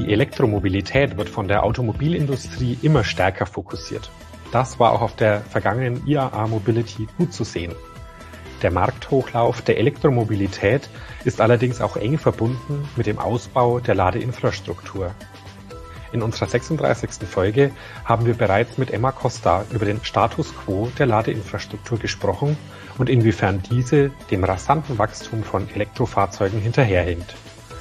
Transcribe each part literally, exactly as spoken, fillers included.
Die Elektromobilität wird von der Automobilindustrie immer stärker fokussiert. Das war auch auf der vergangenen I A A Mobility gut zu sehen. Der Markthochlauf der Elektromobilität ist allerdings auch eng verbunden mit dem Ausbau der Ladeinfrastruktur. In unserer sechsunddreißigsten Folge haben wir bereits mit Emma Costa über den Status quo der Ladeinfrastruktur gesprochen und inwiefern diese dem rasanten Wachstum von Elektrofahrzeugen hinterherhinkt.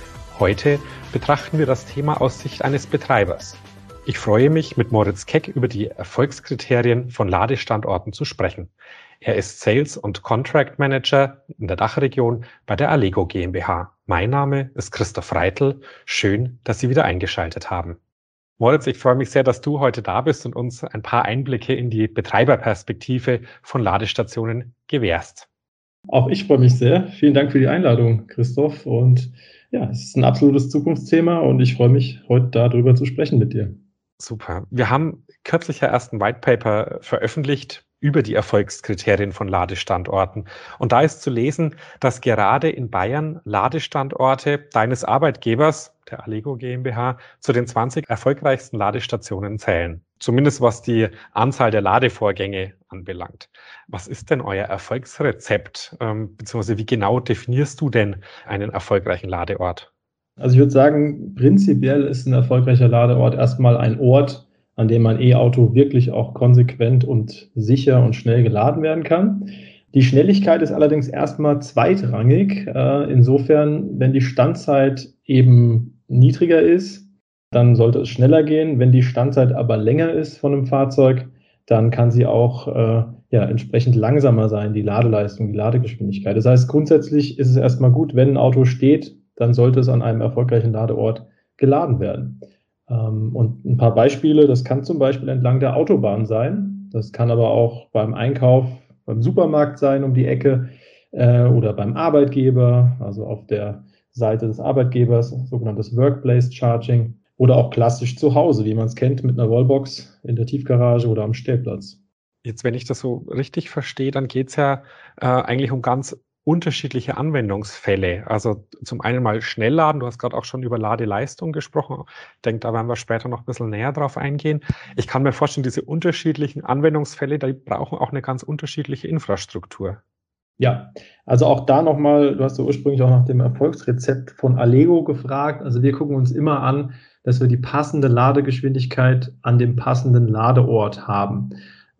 Heute betrachten wir das Thema aus Sicht eines Betreibers. Ich freue mich, mit Moritz Keck über die Erfolgskriterien von Ladestandorten zu sprechen. Er ist Sales- und Contract Manager in der Dachregion bei der Allego GmbH. Mein Name ist Christoph Reitl. Schön, dass Sie wieder eingeschaltet haben. Moritz, ich freue mich sehr, dass du heute da bist und uns ein paar Einblicke in die Betreiberperspektive von Ladestationen gewährst. Auch ich freue mich sehr. Vielen Dank für die Einladung, Christoph. Und ja, es ist ein absolutes Zukunftsthema und ich freue mich, heute darüber zu sprechen mit dir. Super. Wir haben kürzlich ja erst ein White Paper veröffentlicht über die Erfolgskriterien von Ladestandorten. Und da ist zu lesen, dass gerade in Bayern Ladestandorte deines Arbeitgebers, der Allego GmbH, zu den zwanzig erfolgreichsten Ladestationen zählen. Zumindest was die Anzahl der Ladevorgänge anbelangt. Was ist denn euer Erfolgsrezept? Ähm, beziehungsweise wie genau definierst du denn einen erfolgreichen Ladeort? Also ich würde sagen, prinzipiell ist ein erfolgreicher Ladeort erstmal ein Ort, an dem ein E-Auto wirklich auch konsequent und sicher und schnell geladen werden kann. Die Schnelligkeit ist allerdings erstmal zweitrangig. Insofern, wenn die Standzeit eben niedriger ist, dann sollte es schneller gehen. Wenn die Standzeit aber länger ist von einem Fahrzeug, dann kann sie auch äh, ja, entsprechend langsamer sein, die Ladeleistung, die Ladegeschwindigkeit. Das heißt, grundsätzlich ist es erstmal gut, wenn ein Auto steht, dann sollte es an einem erfolgreichen Ladeort geladen werden. Ähm, und ein paar Beispiele, das kann zum Beispiel entlang der Autobahn sein, das kann aber auch beim Einkauf, beim Supermarkt sein um die Ecke äh, oder beim Arbeitgeber, also auf der Seite des Arbeitgebers, sogenanntes Workplace Charging oder auch klassisch zu Hause, wie man es kennt, mit einer Wallbox in der Tiefgarage oder am Stellplatz. Jetzt, wenn ich das so richtig verstehe, dann geht es ja äh, eigentlich um ganz unterschiedliche Anwendungsfälle. Also zum einen mal Schnellladen, du hast gerade auch schon über Ladeleistung gesprochen. Ich denke, da werden wir später noch ein bisschen näher drauf eingehen. Ich kann mir vorstellen, diese unterschiedlichen Anwendungsfälle, die brauchen auch eine ganz unterschiedliche Infrastruktur. Ja, also auch da nochmal, du hast ja ursprünglich auch nach dem Erfolgsrezept von Allego gefragt. Also wir gucken uns immer an, dass wir die passende Ladegeschwindigkeit an dem passenden Ladeort haben.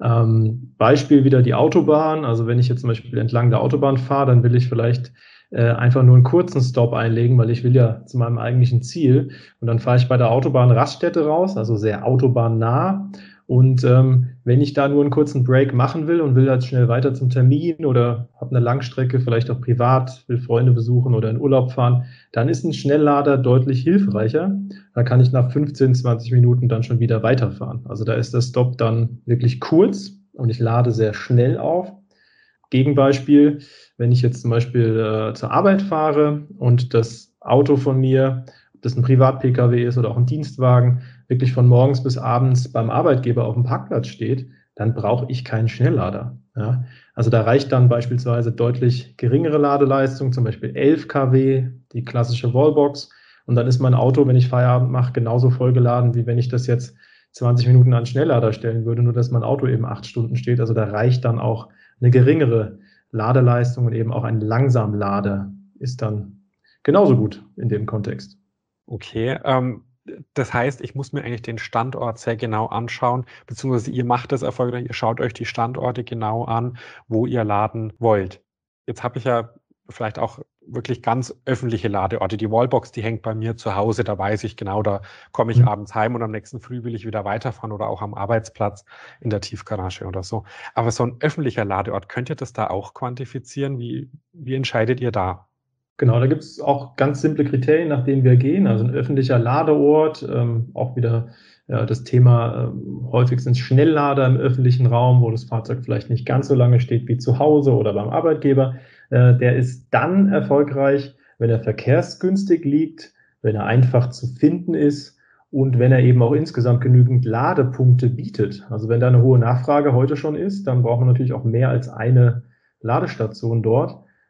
Ähm, Beispiel wieder die Autobahn. Also wenn ich jetzt zum Beispiel entlang der Autobahn fahre, dann will ich vielleicht äh, einfach nur einen kurzen Stop einlegen, weil ich will ja zu meinem eigentlichen Ziel. Und dann fahre ich bei der Autobahn Raststätte raus, also sehr autobahnnah. Und ähm, wenn ich da nur einen kurzen Break machen will und will halt schnell weiter zum Termin oder habe eine Langstrecke, vielleicht auch privat, will Freunde besuchen oder in Urlaub fahren, dann ist ein Schnelllader deutlich hilfreicher. Da kann ich nach fünfzehn, zwanzig Minuten dann schon wieder weiterfahren. Also da ist der Stop dann wirklich kurz und ich lade sehr schnell auf. Gegenbeispiel, wenn ich jetzt zum Beispiel äh, zur Arbeit fahre und das Auto von mir, ob das ein Privat-P K W ist oder auch ein Dienstwagen, wirklich von morgens bis abends beim Arbeitgeber auf dem Parkplatz steht, dann brauche ich keinen Schnelllader. Ja? Also da reicht dann beispielsweise deutlich geringere Ladeleistung, zum Beispiel elf Kilowatt, die klassische Wallbox. Und dann ist mein Auto, wenn ich Feierabend mache, genauso vollgeladen, wie wenn ich das jetzt zwanzig Minuten an Schnelllader stellen würde, nur dass mein Auto eben acht Stunden steht. Also da reicht dann auch eine geringere Ladeleistung und eben auch ein Langsamlader ist dann genauso gut in dem Kontext. Okay, ähm, das heißt, ich muss mir eigentlich den Standort sehr genau anschauen, beziehungsweise ihr macht das erfolgreich, ihr schaut euch die Standorte genau an, wo ihr laden wollt. Jetzt habe ich ja vielleicht auch wirklich ganz öffentliche Ladeorte. Die Wallbox, die hängt bei mir zu Hause, da weiß ich genau, da komme ich mhm. abends heim und am nächsten Früh will ich wieder weiterfahren oder auch am Arbeitsplatz in der Tiefgarage oder so. Aber so ein öffentlicher Ladeort, könnt ihr das da auch quantifizieren? Wie, wie entscheidet ihr da? Genau, da gibt es auch ganz simple Kriterien, nach denen wir gehen. Also ein öffentlicher Ladeort, ähm, auch wieder ja, das Thema, ähm, häufig sind es Schnelllader im öffentlichen Raum, wo das Fahrzeug vielleicht nicht ganz so lange steht wie zu Hause oder beim Arbeitgeber. Äh, der ist dann erfolgreich, wenn er verkehrsgünstig liegt, wenn er einfach zu finden ist und wenn er eben auch insgesamt genügend Ladepunkte bietet. Also wenn da eine hohe Nachfrage heute schon ist, dann braucht man natürlich auch mehr als eine Ladestation dort.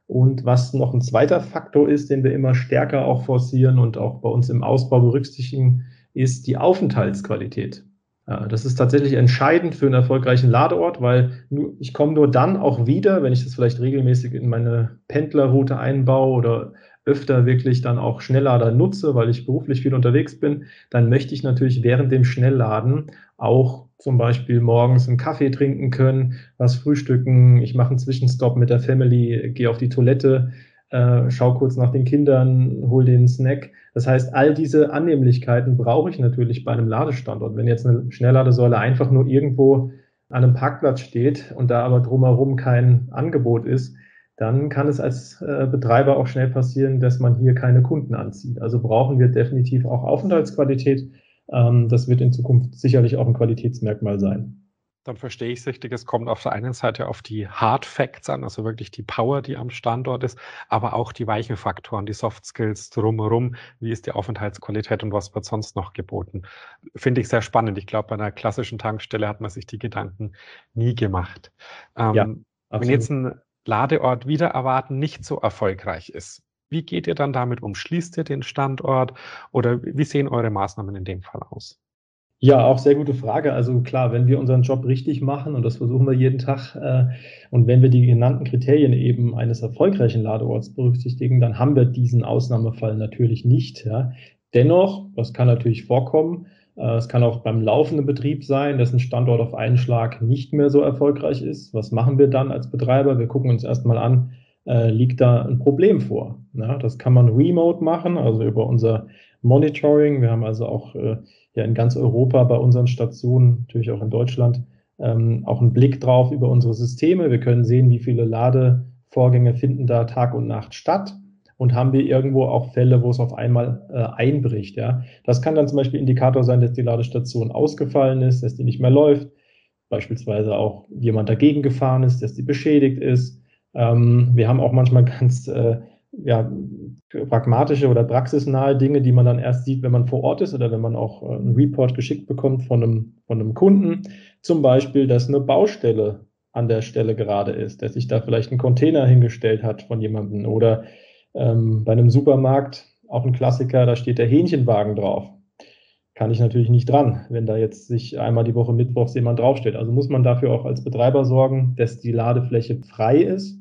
Und was noch ein zweiter Faktor ist, den wir immer stärker auch forcieren und auch bei uns im Ausbau berücksichtigen, ist die Aufenthaltsqualität. Das ist tatsächlich entscheidend für einen erfolgreichen Ladeort, weil ich komme nur dann auch wieder, wenn ich das vielleicht regelmäßig in meine Pendlerroute einbaue oder öfter wirklich dann auch Schnelllader nutze, weil ich beruflich viel unterwegs bin, dann möchte ich natürlich während dem Schnellladen auch zum Beispiel morgens einen Kaffee trinken können, was frühstücken, ich mache einen Zwischenstopp mit der Family, gehe auf die Toilette, äh, schau kurz nach den Kindern, hol den Snack. Das heißt, all diese Annehmlichkeiten brauche ich natürlich bei einem Ladestandort. Wenn jetzt eine Schnellladesäule einfach nur irgendwo an einem Parkplatz steht und da aber drumherum kein Angebot ist, dann kann es als äh, Betreiber auch schnell passieren, dass man hier keine Kunden anzieht. Also brauchen wir definitiv auch Aufenthaltsqualität. Ähm, das wird in Zukunft sicherlich auch ein Qualitätsmerkmal sein. Dann verstehe ich es richtig. Es kommt auf der einen Seite auf die Hard Facts an, also wirklich die Power, die am Standort ist, aber auch die weichen Faktoren, die Soft Skills drumherum. Wie ist die Aufenthaltsqualität und was wird sonst noch geboten? Finde ich sehr spannend. Ich glaube, bei einer klassischen Tankstelle hat man sich die Gedanken nie gemacht. Ähm, Ja, wenn absolut. jetzt ein Ladeort wider Erwarten nicht so erfolgreich ist, wie geht ihr dann damit um? Schließt ihr den Standort oder wie sehen eure Maßnahmen in dem Fall aus? Ja, auch sehr gute Frage. Also klar, wenn wir unseren Job richtig machen, und das versuchen wir jeden Tag, äh, und wenn wir die genannten Kriterien eben eines erfolgreichen Ladeorts berücksichtigen, dann haben wir diesen Ausnahmefall natürlich nicht. Ja. Dennoch, das kann natürlich vorkommen, äh, es kann auch beim laufenden Betrieb sein, dass ein Standort auf einen Schlag nicht mehr so erfolgreich ist. Was machen wir dann als Betreiber? Wir gucken uns erstmal an, äh, liegt da ein Problem vor? Ja, das kann man remote machen, also über unser Monitoring. Wir haben also auch äh, ja in ganz Europa bei unseren Stationen, natürlich auch in Deutschland, ähm, auch einen Blick drauf über unsere Systeme. Wir können sehen, wie viele Ladevorgänge finden da Tag und Nacht statt und haben wir irgendwo auch Fälle, wo es auf einmal äh, einbricht. Ja? Das kann dann zum Beispiel Indikator sein, dass die Ladestation ausgefallen ist, dass die nicht mehr läuft, beispielsweise auch jemand dagegen gefahren ist, dass die beschädigt ist. Ähm, wir haben auch manchmal ganz äh, ja, pragmatische oder praxisnahe Dinge, die man dann erst sieht, wenn man vor Ort ist oder wenn man auch äh, einen Report geschickt bekommt von einem, von einem Kunden. Zum Beispiel, dass eine Baustelle an der Stelle gerade ist, dass sich da vielleicht ein Container hingestellt hat von jemandem oder ähm, bei einem Supermarkt, auch ein Klassiker, da steht der Hähnchenwagen drauf. Kann ich natürlich nicht dran, wenn da jetzt sich einmal die Woche mittwochs jemand draufsteht. Also muss man dafür auch als Betreiber sorgen, dass die Ladefläche frei ist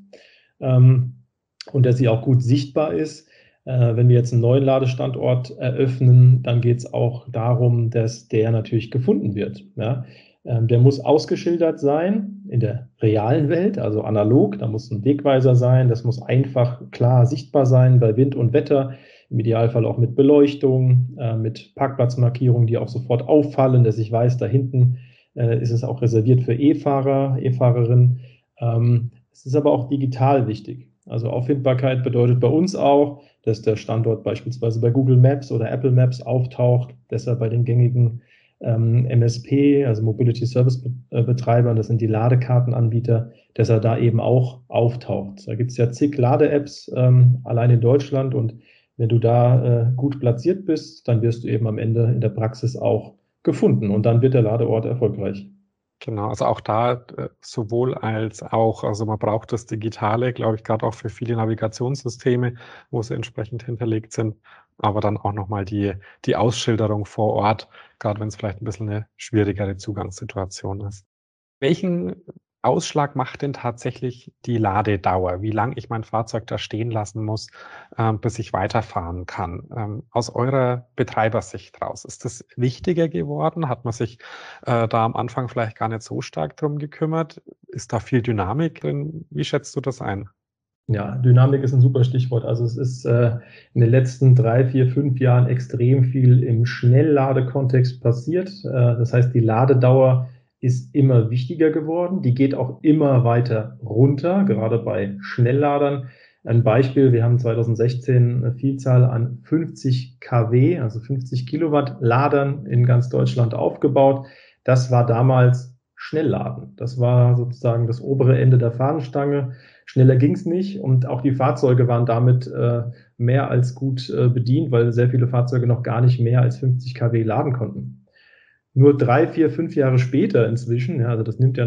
ähm, und dass sie auch gut sichtbar ist. Äh, wenn wir jetzt einen neuen Ladestandort eröffnen, dann geht es auch darum, dass der natürlich gefunden wird. Ja? Ähm, der muss ausgeschildert sein in der realen Welt, also analog. Da muss ein Wegweiser sein, das muss einfach klar sichtbar sein bei Wind und Wetter. Im Idealfall auch mit Beleuchtung, äh, mit Parkplatzmarkierungen, die auch sofort auffallen, dass ich weiß, da hinten äh, ist es auch reserviert für E-Fahrer, E-Fahrerinnen. Ähm, es ist aber auch digital wichtig. Also Auffindbarkeit bedeutet bei uns auch, dass der Standort beispielsweise bei Google Maps oder Apple Maps auftaucht, dass er bei den gängigen ähm, M S P, also Mobility Service Betreibern, das sind die Ladekartenanbieter, dass er da eben auch auftaucht. Da gibt es ja zig Lade-Apps ähm, allein in Deutschland und wenn du da äh, gut platziert bist, dann wirst du eben am Ende in der Praxis auch gefunden und dann wird der Ladeort erfolgreich. Genau, also auch da äh, sowohl als auch, also man braucht das Digitale, glaube ich, gerade auch für viele Navigationssysteme, wo sie entsprechend hinterlegt sind, aber dann auch nochmal die, die Ausschilderung vor Ort, gerade wenn es vielleicht ein bisschen eine schwierigere Zugangssituation ist. Welchen Ausschlag macht denn tatsächlich die Ladedauer? Wie lang ich mein Fahrzeug da stehen lassen muss, ähm, bis ich weiterfahren kann? Ähm, aus eurer Betreibersicht raus, ist das wichtiger geworden? Hat man sich äh, da am Anfang vielleicht gar nicht so stark drum gekümmert? Ist da viel Dynamik drin? Wie schätzt du das ein? Ja, Dynamik ist ein super Stichwort. Also es ist äh, in den letzten drei, vier, fünf Jahren extrem viel im Schnellladekontext passiert. Äh, das heißt, die Ladedauer ist immer wichtiger geworden. Die geht auch immer weiter runter, gerade bei Schnellladern. Ein Beispiel, wir haben zwanzig sechzehn eine Vielzahl an fünfzig Kilowatt, also fünfzig Kilowatt Ladern in ganz Deutschland aufgebaut. Das war damals Schnellladen. Das war sozusagen das obere Ende der Fahnenstange. Schneller ging es nicht und auch die Fahrzeuge waren damit äh, mehr als gut äh, bedient, weil sehr viele Fahrzeuge noch gar nicht mehr als fünfzig Kilowatt laden konnten. Nur drei, vier, fünf Jahre später inzwischen, ja, also das nimmt ja noch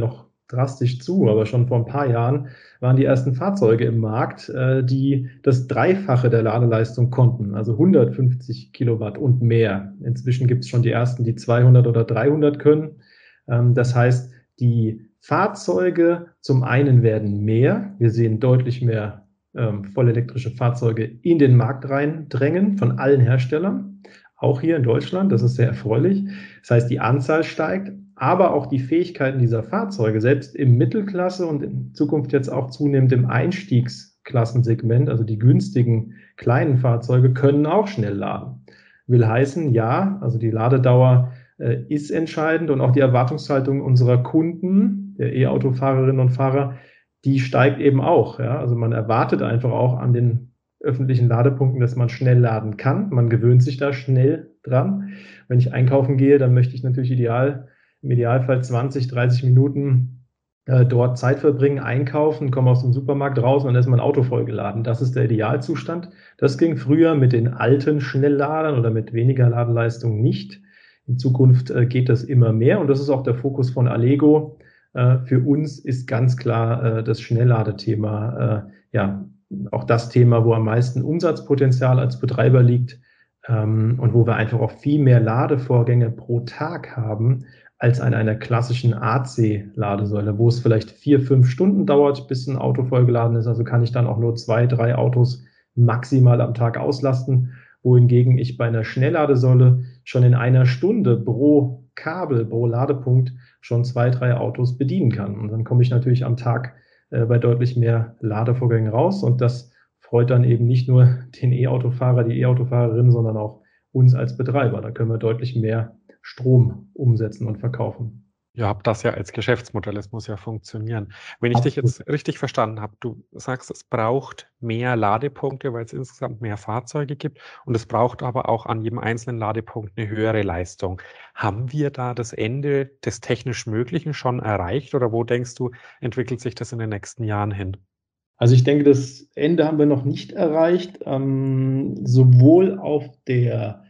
drastisch zu, aber schon vor ein paar Jahren waren die ersten Fahrzeuge im Markt, äh, die das Dreifache der Ladeleistung konnten, also hundertfünfzig Kilowatt und mehr. Inzwischen gibt es schon die ersten, die zweihundert oder dreihundert können. Ähm, das heißt, die Fahrzeuge zum einen werden mehr. Wir sehen deutlich mehr ähm, vollelektrische Fahrzeuge in den Markt reindrängen von allen Herstellern, auch hier in Deutschland. Das ist sehr erfreulich. Das heißt, die Anzahl steigt, aber auch die Fähigkeiten dieser Fahrzeuge, selbst im Mittelklasse und in Zukunft jetzt auch zunehmend im Einstiegsklassensegment, also die günstigen kleinen Fahrzeuge, können auch schnell laden. Will heißen, ja, also die Ladedauer äh, ist entscheidend und auch die Erwartungshaltung unserer Kunden, der E-Auto-Fahrerinnen und Fahrer, die steigt eben auch. Ja? Also man erwartet einfach auch an den öffentlichen Ladepunkten, dass man schnell laden kann. Man gewöhnt sich da schnell dran. Wenn ich einkaufen gehe, dann möchte ich natürlich ideal, im Idealfall zwanzig, dreißig Minuten äh, dort Zeit verbringen, einkaufen, komme aus dem Supermarkt raus und dann ist mein Auto vollgeladen. Das ist der Idealzustand. Das ging früher mit den alten Schnellladern oder mit weniger Ladeleistung nicht. In Zukunft äh, geht das immer mehr und das ist auch der Fokus von Allego. Äh, für uns ist ganz klar äh, das Schnellladethema äh, ja auch das Thema, wo am meisten Umsatzpotenzial als Betreiber liegt ähm, und wo wir einfach auch viel mehr Ladevorgänge pro Tag haben als an einer klassischen A C-Ladesäule, wo es vielleicht vier, fünf Stunden dauert, bis ein Auto vollgeladen ist. Also kann ich dann auch nur zwei, drei Autos maximal am Tag auslasten, wohingegen ich bei einer Schnellladesäule schon in einer Stunde pro Kabel, pro Ladepunkt schon zwei, drei Autos bedienen kann. Und dann komme ich natürlich am Tag äh, bei deutlich mehr Ladevorgängen raus. Und das freut dann eben nicht nur den E-Autofahrer, die E-Autofahrerin, sondern auch uns als Betreiber. Da können wir deutlich mehr Strom umsetzen und verkaufen. Ihr habt das ja als Geschäftsmodell, es muss ja funktionieren. Wenn ich Absolut. dich jetzt richtig verstanden habe, du sagst, es braucht mehr Ladepunkte, weil es insgesamt mehr Fahrzeuge gibt und es braucht aber auch an jedem einzelnen Ladepunkt eine höhere Leistung. Haben wir da das Ende des technisch Möglichen schon erreicht oder wo denkst du, entwickelt sich das in den nächsten Jahren hin? Also ich denke, das Ende haben wir noch nicht erreicht, ähm, sowohl auf der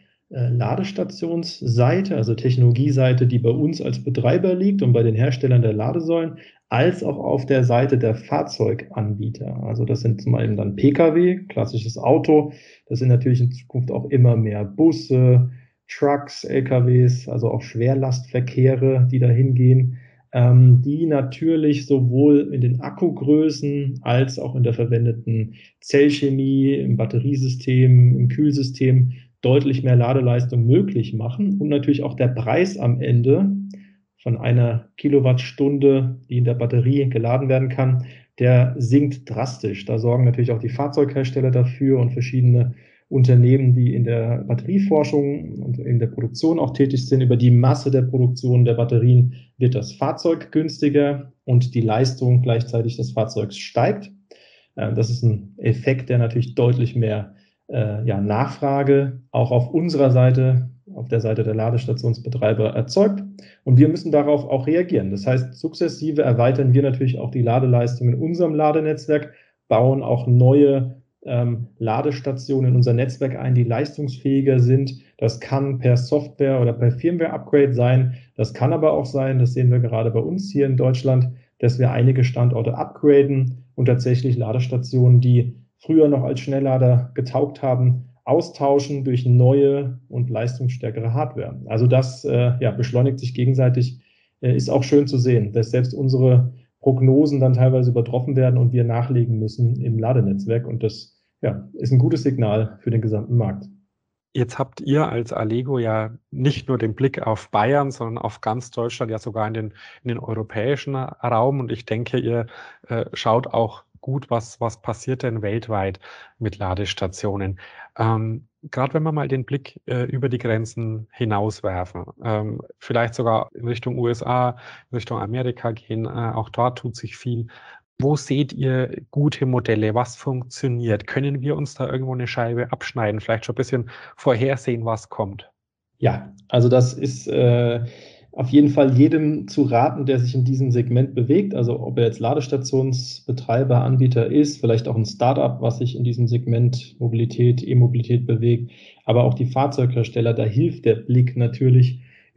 Ladestationsseite, also Technologieseite, die bei uns als Betreiber liegt und bei den Herstellern der Ladesäulen, als auch auf der Seite der Fahrzeuganbieter. Also das sind zum einen dann Pkw, klassisches Auto. Das sind natürlich in Zukunft auch immer mehr Busse, Trucks, L K Ws, also auch Schwerlastverkehre, die da hingehen, ähm, die natürlich sowohl in den Akkugrößen als auch in der verwendeten Zellchemie, im Batteriesystem, im Kühlsystem deutlich mehr Ladeleistung möglich machen und natürlich auch der Preis am Ende von einer Kilowattstunde, die in der Batterie geladen werden kann, der sinkt drastisch. Da sorgen natürlich auch die Fahrzeughersteller dafür und verschiedene Unternehmen, die in der Batterieforschung und in der Produktion auch tätig sind. Über die Masse der Produktion der Batterien wird das Fahrzeug günstiger und die Leistung gleichzeitig des Fahrzeugs steigt. Das ist ein Effekt, der natürlich deutlich mehr Äh, ja, Nachfrage auch auf unserer Seite, auf der Seite der Ladestationsbetreiber erzeugt. Und wir müssen darauf auch reagieren. Das heißt, sukzessive erweitern wir natürlich auch die Ladeleistung in unserem Ladenetzwerk, bauen auch neue ähm, Ladestationen in unser Netzwerk ein, die leistungsfähiger sind. Das kann per Software oder per Firmware-Upgrade sein. Das kann aber auch sein, das sehen wir gerade bei uns hier in Deutschland, dass wir einige Standorte upgraden und tatsächlich Ladestationen, die früher noch als Schnelllader getaugt haben, austauschen durch neue und leistungsstärkere Hardware. Also das äh, ja, beschleunigt sich gegenseitig, äh, ist auch schön zu sehen, dass selbst unsere Prognosen dann teilweise übertroffen werden und wir nachlegen müssen im Ladenetzwerk. Und das ja, ist ein gutes Signal für den gesamten Markt. Jetzt habt ihr als Allego ja nicht nur den Blick auf Bayern, sondern auf ganz Deutschland, ja sogar in den, in den europäischen Raum. Und ich denke, ihr äh, schaut auch gut, was, was passiert denn weltweit mit Ladestationen. Ähm, Gerade wenn wir mal den Blick äh, über die Grenzen hinauswerfen, ähm, vielleicht sogar in Richtung U S A, in Richtung Amerika gehen, äh, auch dort tut sich viel. Wo seht ihr gute Modelle? Was funktioniert? Können wir uns da irgendwo eine Scheibe abschneiden? Vielleicht schon ein bisschen vorhersehen, was kommt? Ja, also das ist äh, auf jeden Fall jedem zu raten, der sich in diesem Segment bewegt. Also ob er jetzt Ladestationsbetreiber, Anbieter ist, vielleicht auch ein Startup, was sich in diesem Segment Mobilität, E-Mobilität bewegt, aber auch die Fahrzeughersteller, da hilft der Blick natürlich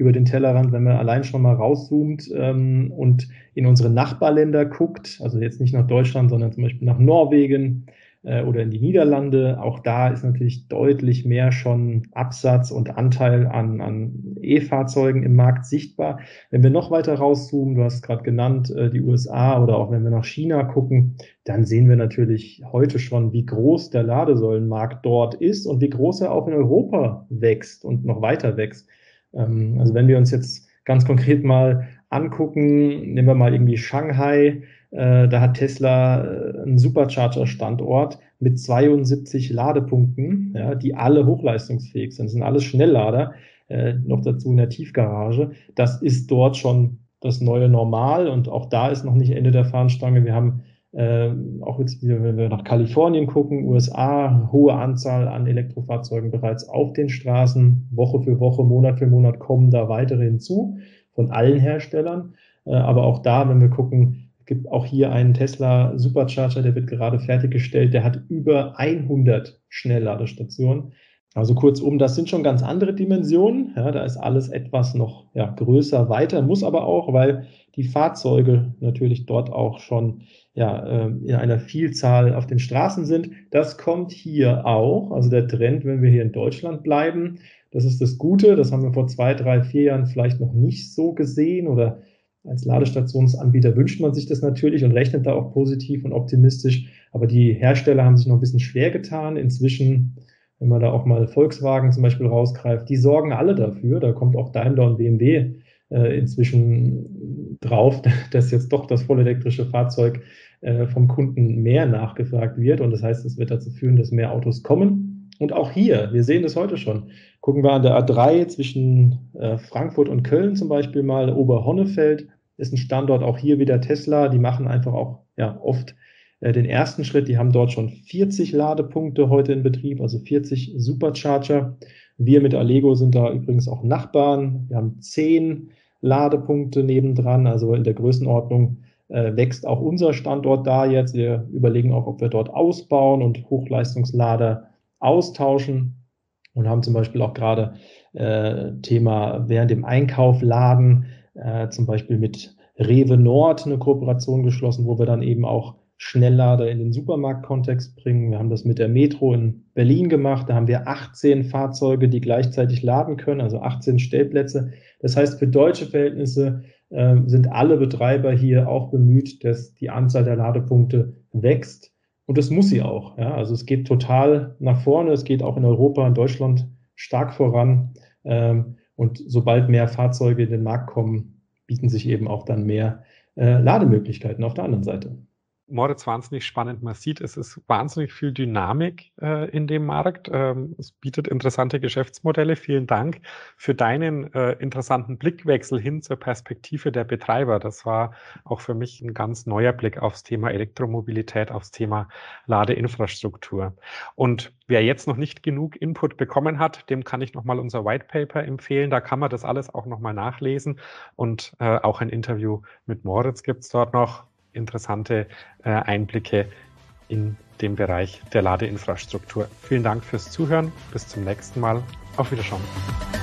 über den Tellerrand, wenn man allein schon mal rauszoomt ähm, und in unsere Nachbarländer guckt, also jetzt nicht nach Deutschland, sondern zum Beispiel nach Norwegen äh, oder in die Niederlande, auch da ist natürlich deutlich mehr schon Absatz und Anteil an, an E-Fahrzeugen im Markt sichtbar. Wenn wir noch weiter rauszoomen, du hast es gerade genannt, äh, die U S A oder auch wenn wir nach China gucken, dann sehen wir natürlich heute schon, wie groß der Ladesäulenmarkt dort ist und wie groß er auch in Europa wächst und noch weiter wächst. Ähm, also wenn wir uns jetzt ganz konkret mal angucken, nehmen wir mal irgendwie Shanghai, äh, da hat Tesla äh, einen Supercharger-Standort mit zweiundsiebzig Ladepunkten, ja, die alle hochleistungsfähig sind. Das sind alles Schnelllader, äh, noch dazu in der Tiefgarage. Das ist dort schon das neue Normal und auch da ist noch nicht Ende der Fahnenstange. Wir haben äh, auch jetzt, wenn wir nach Kalifornien gucken, U S A, hohe Anzahl an Elektrofahrzeugen bereits auf den Straßen. Woche für Woche, Monat für Monat kommen da weitere hinzu von allen Herstellern. Äh, aber auch da, wenn wir gucken, gibt auch hier einen Tesla Supercharger, der wird gerade fertiggestellt, der hat über hundert Schnellladestationen. Also kurzum, das sind schon ganz andere Dimensionen. Ja, da ist alles etwas noch ja, größer, weiter, muss aber auch, weil die Fahrzeuge natürlich dort auch schon ja, in einer Vielzahl auf den Straßen sind. Das kommt hier auch, also der Trend, wenn wir hier in Deutschland bleiben, das ist das Gute, das haben wir vor zwei, drei, vier Jahren vielleicht noch nicht so gesehen oder als Ladestationsanbieter wünscht man sich das natürlich und rechnet da auch positiv und optimistisch, aber die Hersteller haben sich noch ein bisschen schwer getan. Inzwischen, wenn man da auch mal Volkswagen zum Beispiel rausgreift, die sorgen alle dafür, da kommt auch Daimler und B M W äh, inzwischen drauf, dass jetzt doch das vollelektrische Fahrzeug äh, vom Kunden mehr nachgefragt wird und das heißt, es wird dazu führen, dass mehr Autos kommen. Und auch hier, wir sehen das heute schon, gucken wir an der A drei zwischen äh, Frankfurt und Köln zum Beispiel mal, Oberhonnefeld ist ein Standort, auch hier wieder Tesla, die machen einfach auch ja oft äh, den ersten Schritt, die haben dort schon vierzig Ladepunkte heute in Betrieb, also vierzig Supercharger. Wir mit Allego sind da übrigens auch Nachbarn, wir haben zehn Ladepunkte nebendran, also in der Größenordnung äh, wächst auch unser Standort da jetzt. Wir überlegen auch, ob wir dort ausbauen und Hochleistungslader austauschen und haben zum Beispiel auch gerade äh, Thema während dem Einkauf laden, äh, zum Beispiel mit Rewe Nord eine Kooperation geschlossen, wo wir dann eben auch Schnelllader in den Supermarktkontext bringen. Wir haben das mit der Metro in Berlin gemacht. Da haben wir achtzehn Fahrzeuge, die gleichzeitig laden können, also achtzehn Stellplätze. Das heißt, für deutsche Verhältnisse äh, sind alle Betreiber hier auch bemüht, dass die Anzahl der Ladepunkte wächst. Und das muss sie auch. Ja? Also es geht total nach vorne. Es geht auch in Europa, in Deutschland stark voran. Ähm, und sobald mehr Fahrzeuge in den Markt kommen, bieten sich eben auch dann mehr äh, Lademöglichkeiten auf der anderen Seite. Moritz, wahnsinnig spannend. Man sieht, es ist wahnsinnig viel Dynamik äh, in dem Markt. Ähm, es bietet interessante Geschäftsmodelle. Vielen Dank für deinen äh, interessanten Blickwechsel hin zur Perspektive der Betreiber. Das war auch für mich ein ganz neuer Blick aufs Thema Elektromobilität, aufs Thema Ladeinfrastruktur. Und wer jetzt noch nicht genug Input bekommen hat, dem kann ich nochmal unser White Paper empfehlen. Da kann man das alles auch nochmal nachlesen. Und äh, auch ein Interview mit Moritz gibt es dort noch. Interessante äh, Einblicke in den Bereich der Ladeinfrastruktur. Vielen Dank fürs Zuhören. Bis zum nächsten Mal. Auf Wiedersehen.